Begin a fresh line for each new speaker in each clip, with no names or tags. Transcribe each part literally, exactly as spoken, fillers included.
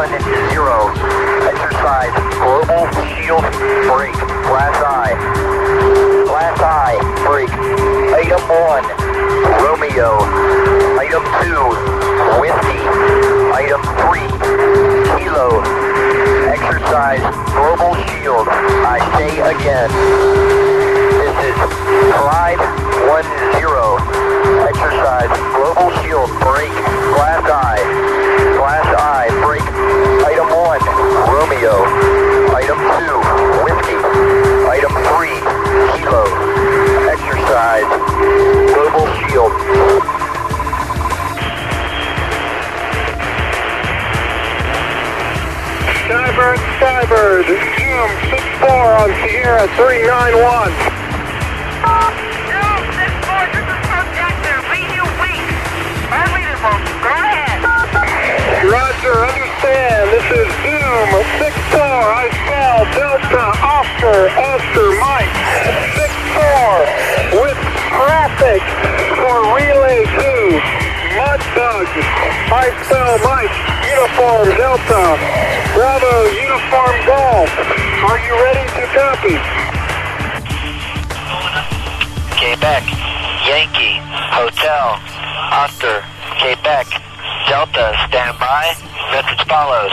one zero. Exercise global shield break. Glass eye. Glass eye break. Item one, Romeo. Item two, Whiskey. Item three, Kilo. Exercise global shield. I say again. This is Clyde one zero. Exercise global shield break. Glass eye. Glass eye break. Item one, Romeo. Item two, Whiskey. Item three, Kilo. Exercise global shield.
Skybird, Skybird, Zoom six four on Sierra three nine one.
Zoom six four, this is Projector, read you weak. Our leader folks, go ahead.
Roger, understand, this is Zoom six four, I spell Delta, Oscar, Oscar, Mike, six four, with traffic for Relay two, Mudbug, I spell Mike, Uniform, Delta, Bravo, Uniform, Golf, are you ready to copy?
Quebec, Yankee, Hotel, Oscar, Quebec, Delta, stand by. Message follows.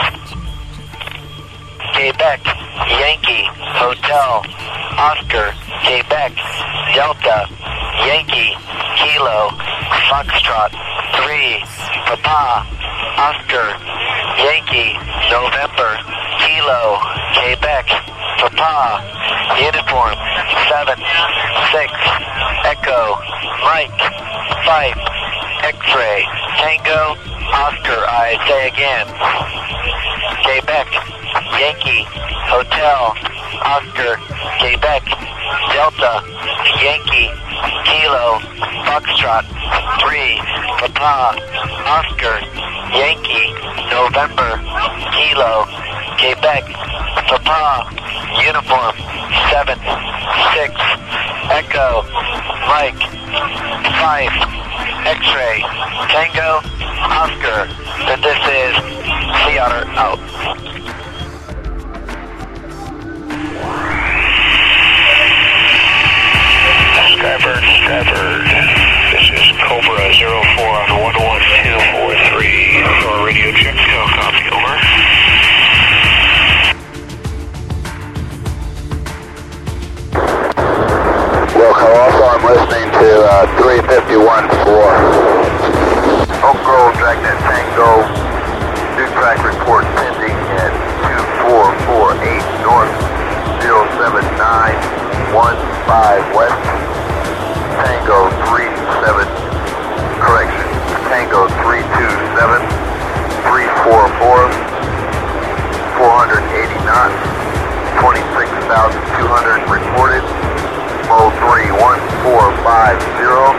Quebec, Yankee, Hotel, Oscar, Quebec, Delta, Yankee, Kilo, Foxtrot, three, Papa, Oscar, Yankee, November, Kilo, Quebec, Papa, Uniform, seven, six, Echo, Mike, five, X-ray, Tango, Oscar, I say again. Quebec, Yankee, Hotel, Oscar, Quebec, Delta, Yankee, Kilo, Foxtrot, three, Papa, Oscar, Yankee, November, Kilo, Quebec, Papa, Uniform, seven, six, Echo, Mike, five, X-ray, Tango, Oscar, that this is Sea Otter out.
Skybird, Skybird, this is Cobra zero four on one one two four three. Your radio check, no copy, over.
Wilco, also I'm listening to uh, three fifty-one four. Oak Grove, Dragnet Tango, new track report pending at two four four eight North, zero seven nine one five West. Tango three seven, correction, Tango three two seven, three four four, four hundred eighty knots, twenty-six thousand two hundred reported, mode three one four five zero,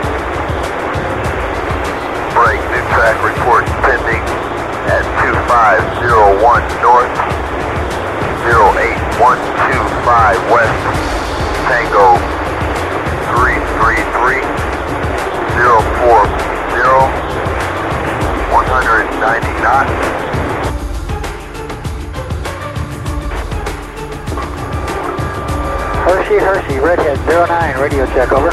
break new track report pending at two five zero one North, zero eight one two five West, Tango three three three, zero four zero, one hundred ninety knots.
Hershey, Hershey, Redhead zero nine, radio check, over.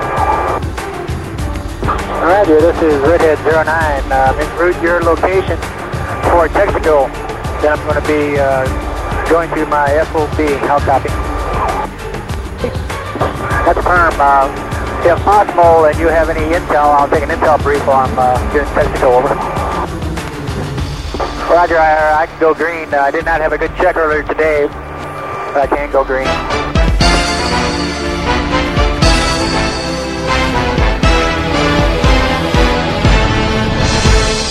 Roger, this is Redhead zero nine. Um, en route your location for Texaco. Then I'm going to be uh, going to my F O B. How copy? That's firm. Uh, if possible, and you have any intel, I'll take an intel brief while I'm uh, doing Texaco, over. Roger, I, I can go green. Uh, I did not have a good check earlier today, but I can go green.